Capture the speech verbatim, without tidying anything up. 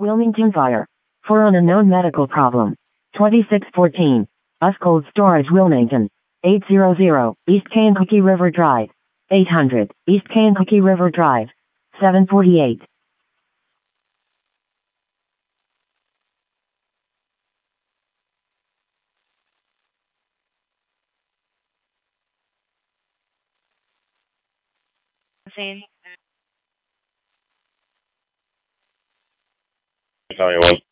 Wilmington Fire. For an unknown medical problem. twenty-six fourteen. Us Cold Storage Wilmington. eight hundred, East Kankakee River Drive. eight hundred, East Kankakee River Drive. seven forty-eight. Sorry, one.